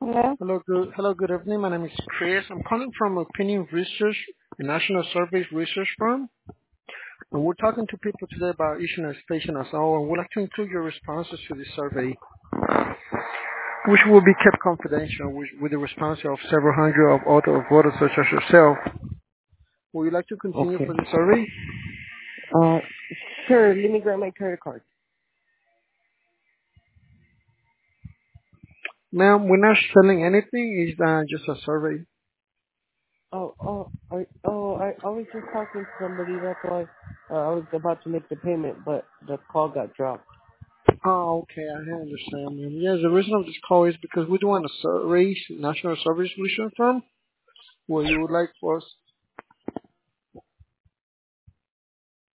Hello? Hello, good evening. My name is Chris. I'm calling from Opinion Research, a national survey research firm. And we're talking to people today about issuing a station as all, and we'd like to include your responses to this survey, which will be kept confidential with the response of several hundred of other voters such as yourself. Would you like to continue Okay. for the survey? Uh, sure, let me grab my credit card. Ma'am, we're not selling anything. It's just a survey. I was just talking to somebody, that's why I was about to make the payment, but the call got dropped. Oh, okay, I understand, ma'am. Yes, the reason of this call is because we're doing a survey, national survey solution firm, where you would like for us